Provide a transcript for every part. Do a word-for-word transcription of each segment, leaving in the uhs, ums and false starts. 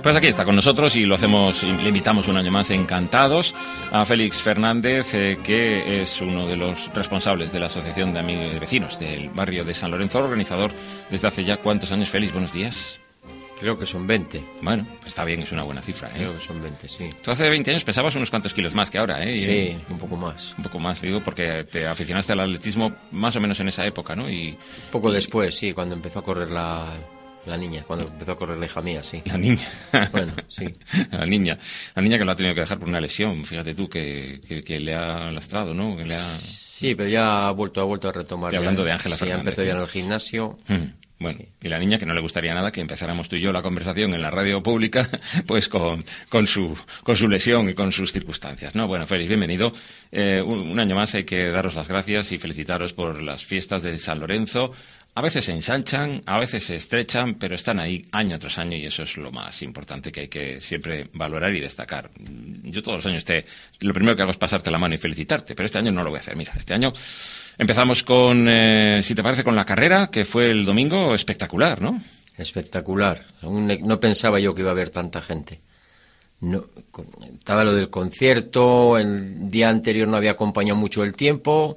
Pues aquí está con nosotros y lo hacemos, le invitamos un año más encantados a Félix Fernández, eh, que es uno de los responsables de la Asociación de Amigos y Vecinos del barrio de San Lorenzo, organizador desde hace ya cuántos años. Félix, buenos días. Creo que son veinte. Bueno, pues está bien, es una buena cifra, ¿eh? Creo que son veinte, sí. Tú hace veinte años pesabas unos cuantos kilos más que ahora, ¿eh? Sí, un poco más. Un poco más, digo, porque te aficionaste al atletismo más o menos en esa época, ¿no? Y poco y... después, sí, cuando empezó a correr la, la niña, cuando empezó a correr la hija mía, sí. La niña. Bueno, sí. La niña. La niña que lo ha tenido que dejar por una lesión, fíjate tú, que, que, que le ha lastrado, ¿no? Que le ha... Sí, pero ya ha vuelto, ha vuelto a retomar. Estoy hablando de Ángela sí, Fernández. Ya empezó ¿eh? ya en el gimnasio. Mm. Bueno, sí. Y la niña, que no le gustaría nada que empezáramos tú y yo la conversación en la radio pública, pues con, con, su, con su lesión y con sus circunstancias, ¿no? Bueno, Félix, bienvenido. Eh, un, un año más hay que daros las gracias y felicitaros por las fiestas de San Lorenzo. A veces se ensanchan, a veces se estrechan, pero están ahí año tras año y eso es lo más importante que hay que siempre valorar y destacar. Yo todos los años te, lo primero que hago es pasarte la mano y felicitarte, pero este año no lo voy a hacer. Mira, este año empezamos con, eh, si te parece, con la carrera, que fue el domingo espectacular, ¿no? Espectacular. No pensaba yo que iba a haber tanta gente. No, estaba lo del concierto, el día anterior no había acompañado mucho el tiempo,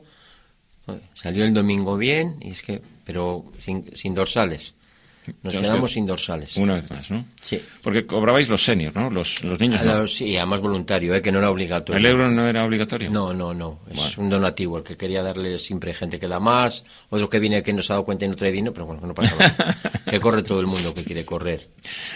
salió el domingo bien, y es que, pero sin, sin dorsales. Nos Entonces, quedamos sin dorsales. Una vez más, ¿no? Sí. Porque cobrabais los seniors, ¿no? Los, los niños, ¿no? Los, sí, además voluntario, ¿eh? Que no era obligatorio. ¿El euro no era obligatorio? No, no, no. Es bueno. un donativo. El que quería darle siempre gente que da más. Otro que viene que no se ha dado cuenta y no trae dinero, pero bueno, que no pasa nada. Que corre todo el mundo que quiere correr.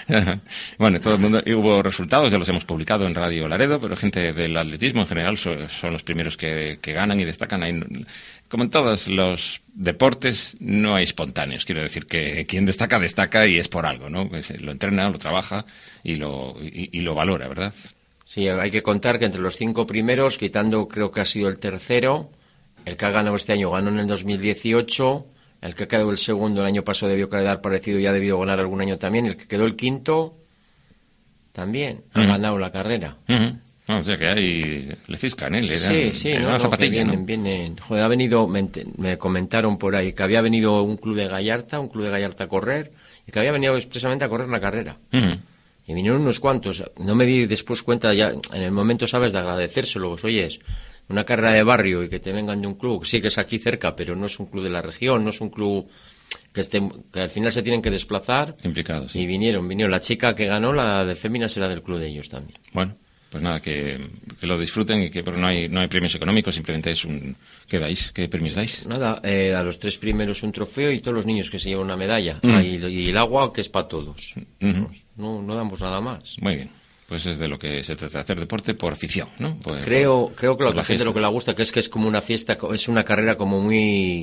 Bueno, todo el mundo. Y hubo resultados, ya los hemos publicado en Radio Laredo, pero gente del atletismo en general son, son los primeros que, que ganan y destacan. Ahí, como en todos los deportes, no hay espontáneos. Quiero decir que quien destaca, destaca y es por algo, ¿no? Pues lo entrena, lo trabaja y lo, y, y lo valora, ¿verdad? Sí, hay que contar que entre los cinco primeros, quitando creo que ha sido el tercero, el que ha ganado este año ganó en el dos mil dieciocho, el que ha quedado el segundo el año pasado debió quedar parecido y ha debido ganar algún año también, el que quedó el quinto también ha uh-huh. ganado la carrera. Uh-huh. No, o sea que ahí le ciscan, ¿eh? Le dan, sí, sí, le dan no, la no, zapatilla, vienen, ¿no? vienen. Joder, ha venido, me, me comentaron por ahí que había venido un club de Gallarta, un club de Gallarta a correr, y que había venido expresamente a correr la carrera. Uh-huh. Y vinieron unos cuantos. No me di después cuenta, ya en el momento, sabes, de agradecérselo. Pues, oyes, una carrera de barrio y que te vengan de un club, sí que es aquí cerca, pero no es un club de la región, no es un club que esté, que al final se tienen que desplazar. Implicados. Sí. Y vinieron, vinieron. La chica que ganó, la de féminas, era del club de ellos también. Bueno. Pues nada, que, que lo disfruten y que pero no hay no hay premios económicos, simplemente es un... ¿Qué dais? ¿Qué premios dais? Nada, eh, a los tres primeros un trofeo y todos los niños que se llevan una medalla. Mm. Ah, y, y el agua que es para todos. Uh-huh. No, no damos nada más. Muy bien. Pues es de lo que se trata, de hacer deporte por afición, ¿no? Por, creo por, creo que a la gente lo que le gusta que es que es como una fiesta, es una carrera como muy...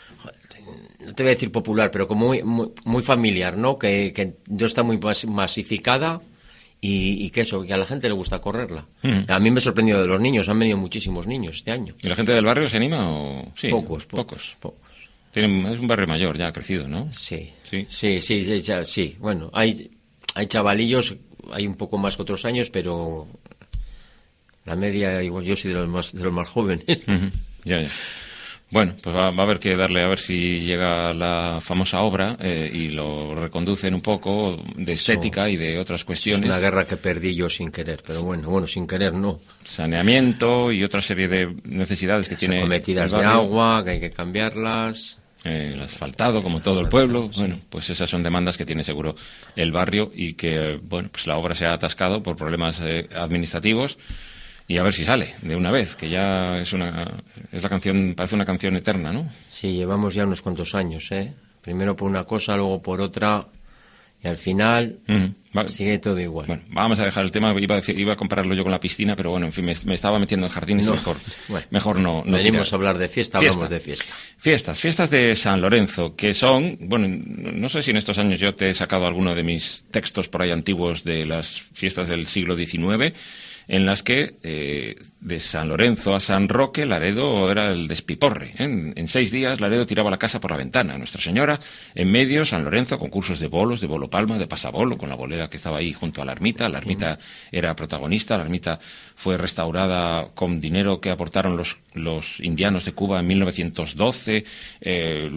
No te voy a decir popular, pero como muy, muy, muy familiar, ¿no? Que, que no está muy masificada. Y, y que eso, que a la gente le gusta correrla. Uh-huh. A mí me sorprendió de los niños, han venido muchísimos niños este año. ¿Y la gente del barrio se anima o...? Sí, pocos, pocos, pocos. pocos. Tienen, es un barrio mayor, ya ha crecido, ¿no? Sí, sí, sí, sí, sí, sí, sí. Bueno, hay, hay chavalillos, hay un poco más que otros años, pero la media, igual yo soy de los más, de los más jóvenes. Uh-huh. Ya, ya. Bueno, pues va, va a haber que darle a ver si llega la famosa obra eh, y lo reconducen un poco de estética eso, y de otras cuestiones. Es una guerra que perdí yo sin querer, pero bueno, bueno, sin querer no. Saneamiento y otra serie de necesidades que Las tiene cometidas de agua, que hay que cambiarlas. Eh, el asfaltado, como todo el pueblo. Sí. Bueno, pues esas son demandas que tiene seguro el barrio y que, bueno, pues la obra se ha atascado por problemas eh, administrativos. Y a ver si sale de una vez, que ya es una es la canción, parece una canción eterna, ¿no? Sí, llevamos ya unos cuantos años, ¿eh? Primero por una cosa, luego por otra, y al final uh-huh. vale. sigue todo igual. Bueno, vamos a dejar el tema, iba a decir, iba a compararlo yo con la piscina, pero bueno, en fin, me, me estaba metiendo en jardines no. y mejor, bueno, mejor no, no venimos tirar. a hablar de fiesta, fiesta, hablamos de fiesta. Fiestas, fiestas de San Lorenzo, que son, bueno, no sé si en estos años yo te he sacado alguno de mis textos por ahí antiguos de las fiestas del siglo diecinueve. en las que eh, de San Lorenzo a San Roque, Laredo era el despiporre. ¿eh? En, en seis días Laredo tiraba la casa por la ventana. Nuestra Señora, en medio, San Lorenzo, concursos de bolos, de bolo palma, de pasabolo, con la bolera que estaba ahí junto a la ermita. La ermita era protagonista, la ermita fue restaurada con dinero que aportaron los, los indianos de Cuba en mil novecientos doce, eh,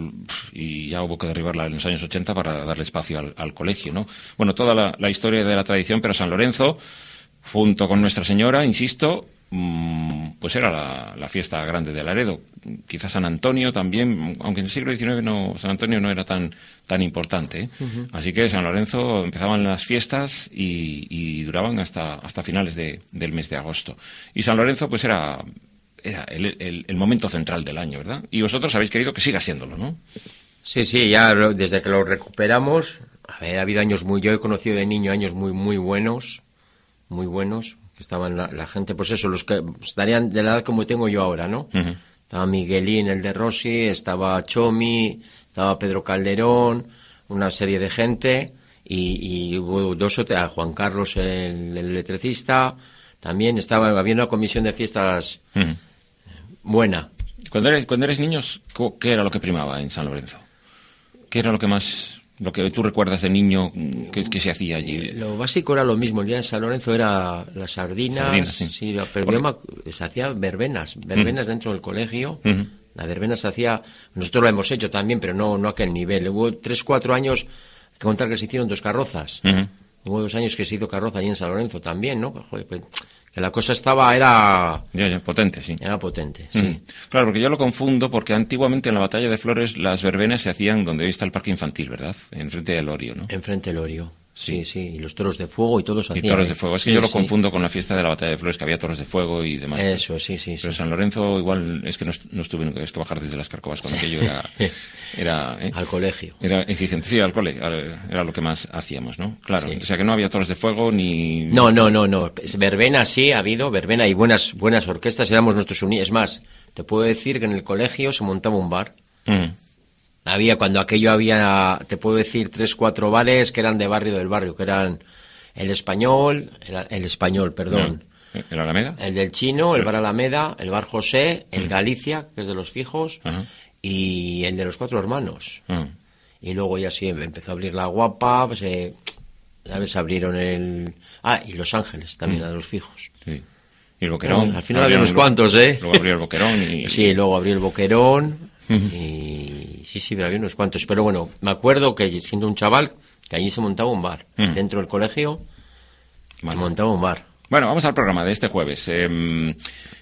y ya hubo que derribarla en los años ochenta para darle espacio al, al colegio, ¿no? Bueno, toda la, la historia de la tradición, pero San Lorenzo, junto con Nuestra Señora, insisto, pues era la, la fiesta grande de Laredo. Quizás San Antonio también, aunque en el siglo diecinueve no, San Antonio no era tan tan importante, ¿eh? Uh-huh. Así que San Lorenzo empezaban las fiestas y, y duraban hasta hasta finales de, del mes de agosto. Y San Lorenzo pues era era el, el, el momento central del año, ¿verdad? Y vosotros habéis querido que siga siéndolo, ¿no? Sí, sí, ya lo, desde que lo recuperamos, a ver, ha habido años muy, yo he conocido de niño años muy muy buenos, muy buenos. Estaban la, la gente, pues eso, los que estarían de la edad como tengo yo ahora, ¿no? Uh-huh. Estaba Miguelín, el de Rossi, estaba Chomi, estaba Pedro Calderón, una serie de gente, y, y hubo dos o tres, Juan Carlos, el, el electricista, también estaba, había una comisión de fiestas uh-huh. buena. Cuando eres, cuando eres niños, ¿qué era lo que primaba en San Lorenzo? ¿Qué era lo que más... lo que tú recuerdas de niño que, que se hacía allí? Lo básico era lo mismo. El día de San Lorenzo era las sardinas, sardinas sí. sí, pero Porque... se hacía verbenas, verbenas uh-huh. dentro del colegio. Uh-huh. La verbena se hacía, nosotros lo hemos hecho también, pero no, no a aquel nivel. Hubo tres, cuatro años, hay que contar que se hicieron dos carrozas. Uh-huh. Hubo dos años que se hizo carroza allí en San Lorenzo también, ¿no? Joder, pues, que la cosa estaba, era... Ya, ya, potente, sí. Era potente, sí. Mm. Claro, porque yo lo confundo, porque antiguamente en la Batalla de Flores las verbenas se hacían donde hoy está el parque infantil, ¿verdad? Enfrente del Orio, ¿no? Enfrente del Orio, sí, sí. Y los toros de fuego y todo eso hacían. Y toros de fuego. Es que sí, yo lo sí. confundo con la fiesta de la Batalla de Flores, que había toros de fuego y demás. Eso, sí, sí. Pero sí. San Lorenzo igual es que no, no estuve nunca, es que bajar desde las Carcobas con aquello era... Era, ¿eh? Al colegio. Era exigente, sí, al cole, era lo que más hacíamos, ¿no? Claro, sí. O sea que no había toros de fuego ni... No, no, no, no. Verbena sí ha habido, verbena y buenas buenas orquestas, éramos nuestros unidos. Es más, te puedo decir que en el colegio se montaba un bar. Mm. Había, cuando aquello había, te puedo decir, tres, cuatro bares que eran de barrio del barrio, que eran el Español, el, el Español, perdón. No. ¿El Alameda? El del Chino, el bar Alameda, el bar José, el Galicia, que es de los fijos, uh-huh. y el de los Cuatro Hermanos. Uh-huh. Y luego ya sí, empezó a abrir la Guapa, pues, eh, ¿sabes? Abrieron el... Ah, y Los Ángeles, también, uh-huh. a los fijos. Sí. Y el Boquerón. Bueno, al final había unos cuantos, ¿eh? Luego abrió el Boquerón y... Sí, luego abrió el Boquerón, uh-huh. y... Sí, sí, pero había unos cuantos. Pero bueno, me acuerdo que siendo un chaval, que allí se montaba un bar. Uh-huh. Dentro del colegio, vale. se montaba un bar. Bueno, vamos al programa de este jueves. Eh,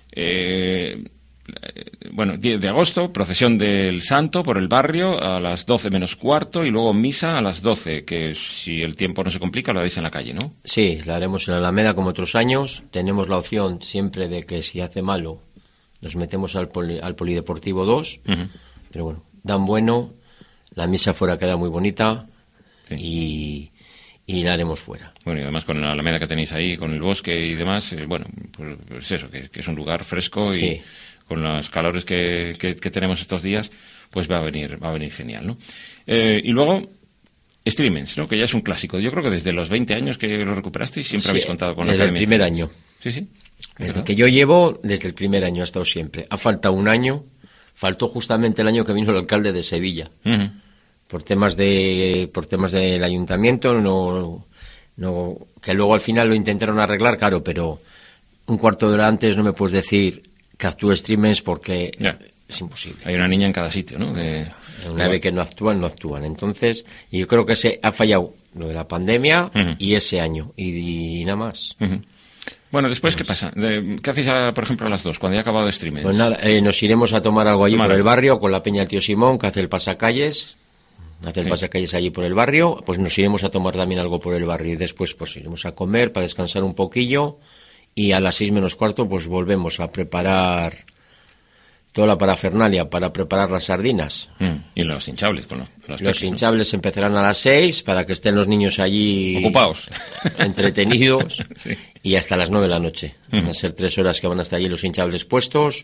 eh, bueno, diez de agosto, procesión del Santo por el barrio a las doce menos cuarto y luego misa a las doce, que si el tiempo no se complica lo haréis en la calle, ¿no? Sí, la haremos en la Alameda como otros años. Tenemos la opción siempre de que si hace malo nos metemos al, poli, al Polideportivo dos, uh-huh. pero bueno, dan bueno, la misa fuera queda muy bonita, sí. y... y la haremos fuera. Bueno, y además con la alameda que tenéis ahí, con el bosque y demás, eh, bueno, pues, pues eso, que, que es un lugar fresco y sí. con los calores que, que, que tenemos estos días, pues va a venir va a venir genial, ¿no? Eh, y luego, Streamings, ¿no? Que ya es un clásico. Yo creo que desde los veinte años que lo recuperasteis siempre sí, habéis contado con la desde el primer año. Sí, sí. Desde ¿verdad? Que yo llevo, desde el primer año ha estado siempre. Ha faltado un año, faltó justamente el año que vino el alcalde de Sevilla. Uh-huh. por temas de por temas del ayuntamiento, no no que luego al final lo intentaron arreglar, claro, pero un cuarto de hora antes no me puedes decir que actúe Streamings porque yeah. es imposible. Hay una niña en cada sitio, ¿no? De... Una vez que no actúan, no actúan. Entonces, yo creo que se ha fallado lo de la pandemia uh-huh. y ese año, y, y nada más. Uh-huh. Bueno, después, pues, ¿qué pasa? ¿Qué hacéis, a, por ejemplo, a las dos, cuando ya ha acabado Streamings? Pues nada, eh, nos iremos a tomar algo allí Tomar. por el barrio, con la peña del tío Simón, que hace el pasacalles, hace el sí. pasacalles allí por el barrio, pues nos iremos a tomar también algo por el barrio, y después pues iremos a comer, para descansar un poquillo, y a las seis menos cuarto pues volvemos a preparar toda la parafernalia para preparar las sardinas. Mm. Y los hinchables. Con los, los, los peques, hinchables ¿no? empezarán a las seis para que estén los niños allí... Ocupados. Entretenidos. Sí. Y hasta las nueve de la noche. Mm. Van a ser tres horas que van a estar allí los hinchables puestos.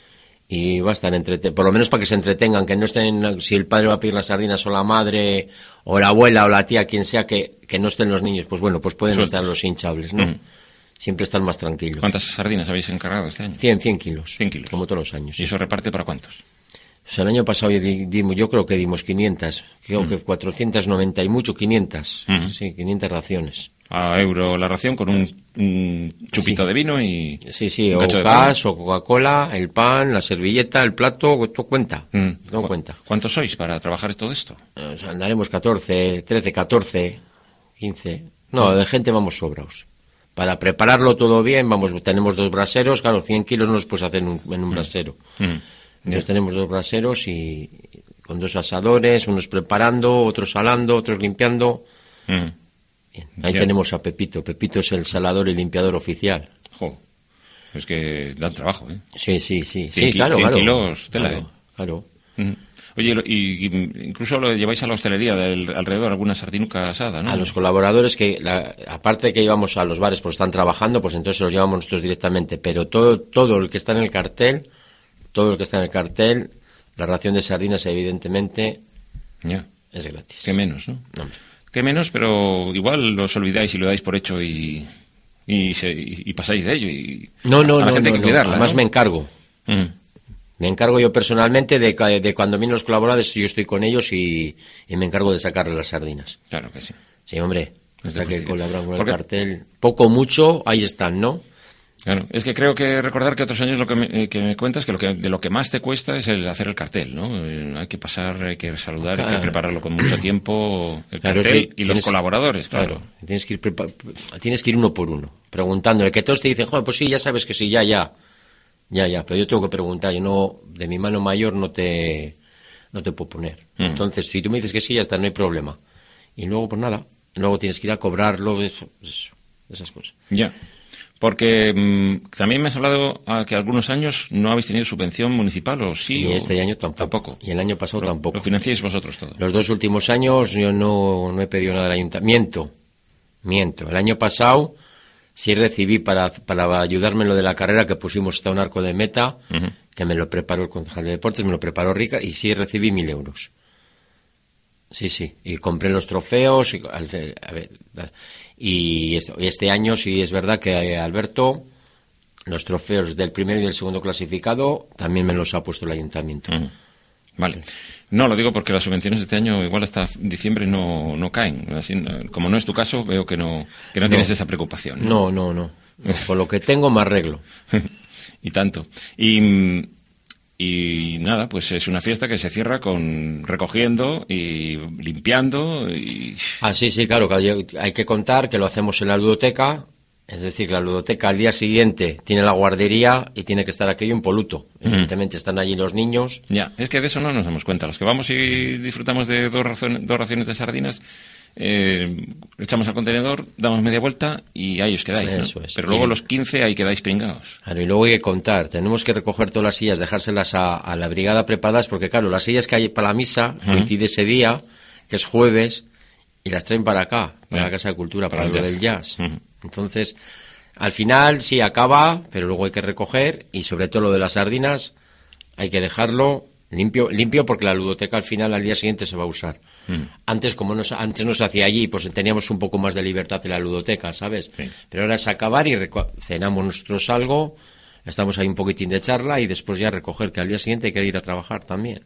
Y va a estar entrete... por lo menos para que se entretengan, que no estén... Si el padre va a pedir las sardinas o la madre, o la abuela o la tía, quien sea, que, que no estén los niños. Pues bueno, pues pueden Sueltos. estar los hinchables, ¿no? Mm. siempre están más tranquilos. ¿Cuántas sardinas habéis encargado este año? cien, cien kilos. cien kilos. Como todos los años. ¿Y sí. eso reparte para cuántos? O sea, el año pasado dimos, yo creo que dimos quinientas, creo mm. que cuatrocientos noventa y mucho, quinientas. Mm. Sí, quinientas raciones. A euro la ración con un, un chupito sí. de vino y... Sí, sí, o gas, o Coca-Cola, el pan, la servilleta, el plato, todo cuenta. Mm. Todo cuenta. ¿Cuántos sois para trabajar todo esto? O sea, andaremos catorce, trece, catorce, quince... No, de gente vamos sobraos. Para prepararlo todo bien, vamos, tenemos dos braseros, claro, cien kilos no los puedes hacer en un, en un brasero. Mm. Entonces yeah. tenemos dos braseros y con dos asadores, unos preparando, otros salando, otros limpiando. Mm. Bien. Ahí yeah. tenemos a Pepito. Pepito es el salador y limpiador oficial. Jo, es que dan trabajo, ¿eh? Sí, sí, sí. cien, sí, claro, cien claro. kilos, tela, claro, ¿eh? Claro. Mm. Oye, y, y incluso lo lleváis a la hostelería del alrededor, alguna sardinuca asada, ¿no? A los colaboradores que, la, aparte de que íbamos a los bares porque están trabajando, pues entonces los llevamos nosotros directamente. Pero todo, todo el que está en el cartel, todo el que está en el cartel, la ración de sardinas evidentemente yeah. es gratis. Qué menos, ¿no? no Qué menos, pero igual los olvidáis y lo dais por hecho y y, se, y, y pasáis de ello. Y no, no, a la no, gente no, hay que cuidarla, además ¿no? me encargo. Mm. Me encargo yo personalmente de, de cuando vienen los colaboradores, yo estoy con ellos y, y me encargo de sacarles las sardinas. Claro que sí. Sí, hombre, hasta que colaboran con el Porque... cartel. Poco, mucho, ahí están, ¿no? Claro, es que creo que recordar que otros años lo que me, que me cuentas que lo que de lo que más te cuesta es el hacer el cartel, ¿no? Eh, hay que pasar, hay que saludar, claro. Hay que prepararlo con mucho tiempo, el claro, cartel y los colaboradores, claro. claro. Tienes que ir prepa- tienes que ir uno por uno, preguntándole, que todos te dicen, joder, pues sí, ya sabes que sí, ya, ya. Ya, ya, pero yo tengo que preguntar, yo no, de mi mano mayor no te, no te puedo poner. Mm. Entonces, si tú me dices que sí, ya está, no hay problema. Y luego, pues nada, luego tienes que ir a cobrarlo, eso, eso esas cosas. Ya, porque mmm, también me has hablado a que algunos años no habéis tenido subvención municipal, ¿o sí? Y o... este año tampoco. tampoco. Y el año pasado lo, tampoco. Lo financiáis vosotros todo. Los dos últimos años yo no, no he pedido nada del ayuntamiento. Miento. El año pasado... Sí recibí para, para ayudarme en lo de la carrera que pusimos hasta un arco de meta, uh-huh. que me lo preparó el concejal de deportes, me lo preparó Rica, y sí recibí mil euros. Sí, sí, y compré los trofeos, y, a ver, y este año sí es verdad que Alberto, los trofeos del primero y del segundo clasificado, también me los ha puesto el ayuntamiento. Uh-huh. Vale. No, lo digo porque las subvenciones de este año igual hasta diciembre no, no caen. Así, como no es tu caso, veo que no, que no, no tienes esa preocupación. No, no, no. no. Con lo que tengo me arreglo. Y tanto. Y, y nada, pues es una fiesta que se cierra con recogiendo y limpiando. Y... Ah, sí, sí, claro. Hay que contar que lo hacemos en la ludoteca. Es decir, la ludoteca al día siguiente tiene la guardería y tiene que estar aquello impoluto. Evidentemente mm. están allí los niños. Ya, es que de eso no nos damos cuenta. Los que vamos y disfrutamos de dos, razones, dos raciones de sardinas, eh, echamos al contenedor, damos media vuelta y ahí os quedáis. Eso ¿no? es. Pero luego y... los quince ahí quedáis pringados. Claro, y luego hay que contar. Tenemos que recoger todas las sillas, dejárselas a, a la brigada preparadas, porque claro, las sillas que hay para la misa uh-huh. coincide ese día, que es jueves, y las traen para acá, para uh-huh. la Casa de Cultura, para, para lo del jazz. Uh-huh. Entonces, al final sí acaba, pero luego hay que recoger y sobre todo lo de las sardinas hay que dejarlo limpio, limpio porque la ludoteca al final al día siguiente se va a usar. Mm. Antes como no, antes no se hacía allí, pues teníamos un poco más de libertad en la ludoteca, ¿sabes? Sí. Pero ahora es acabar y reco- cenamos nosotros algo, estamos ahí un poquitín de charla y después ya recoger, que al día siguiente hay que ir a trabajar también.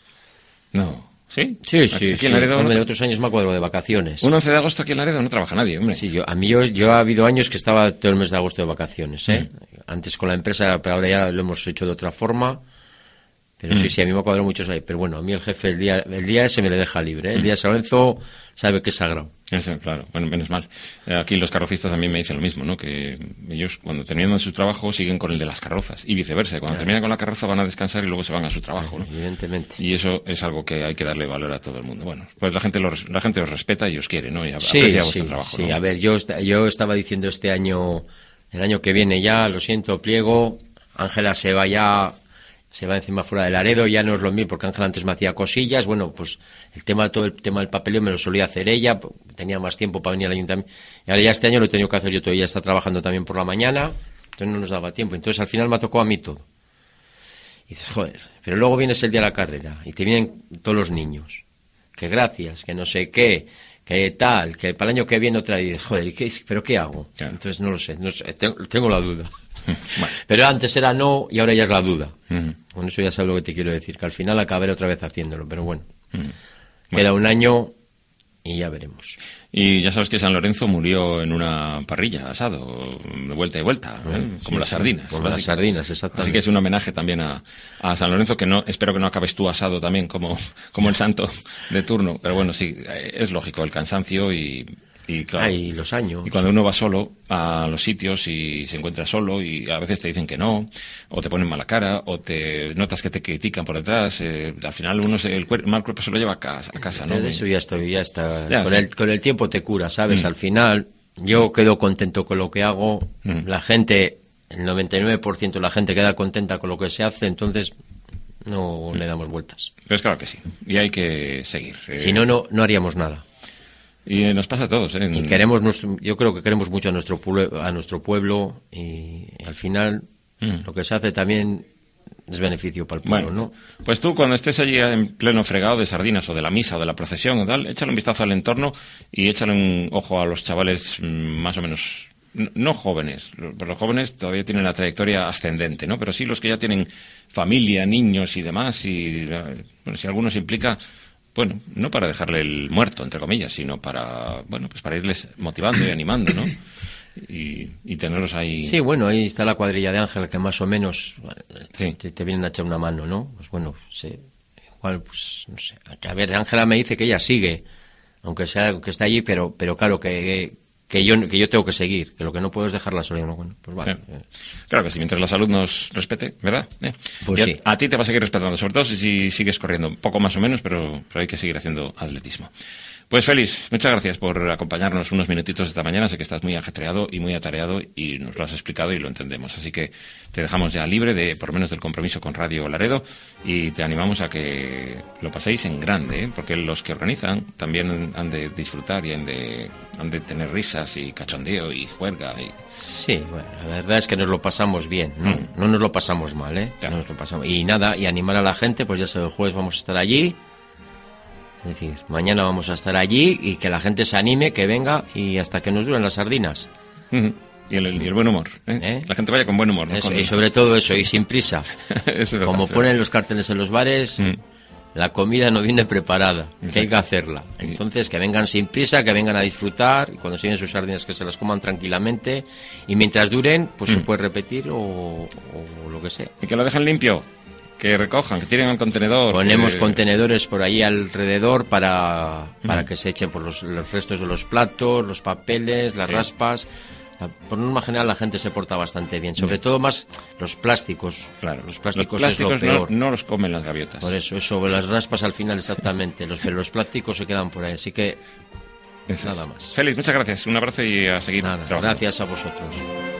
No. ¿Sí? Sí, sí, aquí sí. En Laredo, hombre, no... otros años me acuerdo de vacaciones. Un once de agosto aquí en Laredo no trabaja nadie, hombre. Sí, yo, a mí yo, yo ha habido años que estaba todo el mes de agosto de vacaciones, ¿eh? Mm. Antes con la empresa, pero ahora ya lo hemos hecho de otra forma. Pero mm. sí, sí, a mí me cuadran muchos ahí. Pero bueno, a mí el jefe el día el día ese me le deja libre, ¿eh? El mm. día de San Lorenzo sabe que es sagrado. Eso, claro. Bueno, menos mal. Aquí los carrocistas también me dicen lo mismo, ¿no? Que ellos cuando terminan su trabajo siguen con el de las carrozas y viceversa. Cuando claro. terminan con la carroza van a descansar y luego se van a su trabajo, ¿no? Evidentemente. Y eso es algo que hay que darle valor a todo el mundo. Bueno, pues la gente lo, la gente os respeta y os quiere, ¿no? Y sí, aprecia sí, vuestro trabajo. Sí, ¿no? a ver, yo yo estaba diciendo este año, el año que viene ya, lo siento, pliego, Ángela se va ya... se va encima fuera de Laredo, ya no es lo mismo, porque Ángela antes me hacía cosillas, bueno, pues el tema, todo el tema del papeleo me lo solía hacer ella, tenía más tiempo para venir al ayuntamiento, y ahora ya este año lo he tenido que hacer yo todo, ella está trabajando también por la mañana, entonces no nos daba tiempo, entonces al final me tocó a mí todo. Y dices, joder, pero luego vienes el día de la carrera, y te vienen todos los niños, que gracias, que no sé qué, que tal, que para el año que viene otra vez, joder, ¿qué, ¿pero qué hago? Claro. Entonces no lo sé, no sé tengo, tengo la duda. Bueno. Pero antes era no y ahora ya es la duda. Uh-huh. Con eso ya sabes lo que te quiero decir, que al final acabaré otra vez haciéndolo, pero bueno. Uh-huh. Queda bueno. un año y ya veremos. Y ya sabes que San Lorenzo murió en una parrilla, asado, de vuelta y vuelta, ¿eh? Como sí, las sí, sardinas. Como las sardinas, exactamente. Así que es un homenaje también a, a San Lorenzo, que no espero que no acabes tú asado también como, como el santo de turno. Pero bueno, sí, es lógico, el cansancio y... Y, claro, ah, y los años. Y cuando uno va solo a los sitios y se encuentra solo y a veces te dicen que no, o te ponen mala cara, o te notas que te critican por detrás, eh, al final uno se, el, cuer- el mal cuerpo se lo lleva a casa, a casa ¿no? De eso ya estoy, ya está. Ya, con, sí. el, con el tiempo te cura, ¿sabes? Mm. Al final yo quedo contento con lo que hago, mm. la gente, el noventa y nueve por ciento de la gente queda contenta con lo que se hace, entonces no mm. le damos vueltas. Pues claro que sí, y hay que seguir. Eh. Si no, no, no haríamos nada. Y nos pasa a todos, ¿eh? Y queremos nuestro, yo creo que queremos mucho a nuestro pueblo, a nuestro pueblo y al final mm. lo que se hace también es beneficio para el pueblo, bueno, ¿no? Pues tú cuando estés allí en pleno fregado de sardinas o de la misa o de la procesión o tal, échale un vistazo al entorno y échale un ojo a los chavales más o menos, no jóvenes, los jóvenes todavía tienen la trayectoria ascendente, ¿no? Pero sí los que ya tienen familia, niños y demás y bueno, si alguno se implica... Bueno, no para dejarle el muerto, entre comillas, sino para, bueno, pues para irles motivando y animando, ¿no? Y, y tenerlos ahí... Sí, bueno, ahí está la cuadrilla de Ángel, que más o menos sí. te, te vienen a echar una mano, ¿no? Pues bueno, sí, igual, pues, no sé. A ver, Ángela me dice que ella sigue, aunque sea que está allí, pero pero claro, que, que yo que yo tengo que seguir, que lo que no puedo es dejarla sola. Bueno, pues vale. Claro, claro que sí, mientras la salud nos respete, ¿verdad? ¿Eh? Pues y a, sí. A ti te va a seguir respetando, sobre todo si, si sigues corriendo, un poco más o menos, pero, pero hay que seguir haciendo atletismo. Pues Félix, muchas gracias por acompañarnos unos minutitos esta mañana. Sé que estás muy ajetreado y muy atareado y nos lo has explicado y lo entendemos. Así que te dejamos ya libre de, por lo menos, del compromiso con Radio Laredo y te animamos a que lo paséis en grande, ¿eh? Porque los que organizan también han de disfrutar y han de, han de tener risas y cachondeo y juerga. Y... Sí, bueno, la verdad es que nos lo pasamos bien, ¿no? Mm. No nos lo pasamos mal, ¿eh? Ya. No nos lo pasamos. Y nada, y animar a la gente, pues ya sabes, el jueves vamos a estar allí. Es decir, mañana vamos a estar allí y que la gente se anime, que venga y hasta que nos duren las sardinas. Uh-huh. Y, el, y el buen humor, ¿eh? ¿Eh? La gente vaya con buen humor, ¿no? Eso, con... y sobre todo eso, y sin prisa. Eso es Como verdad, ponen los carteles en los bares, uh-huh. la comida no viene preparada, Exacto. que hay que hacerla. Entonces, que vengan sin prisa, que vengan a disfrutar, y cuando se lleven sus sardinas que se las coman tranquilamente, y mientras duren, pues uh-huh. se puede repetir o, o lo que sea. Y que lo dejen limpio. Que recojan, que tiren al contenedor. Ponemos que... contenedores por ahí alrededor para, para uh-huh. que se echen por los, los restos de los platos, los papeles, las sí. raspas. Por norma general la gente se porta bastante bien, sobre sí. todo más los plásticos. Claro, los plásticos, los plásticos es lo peor. No, no los comen las gaviotas. Por eso, eso, las raspas al final exactamente, los, pero los plásticos se quedan por ahí, así que eso nada es. más. Félix, muchas gracias, un abrazo y a seguir nada, trabajando. Gracias a vosotros.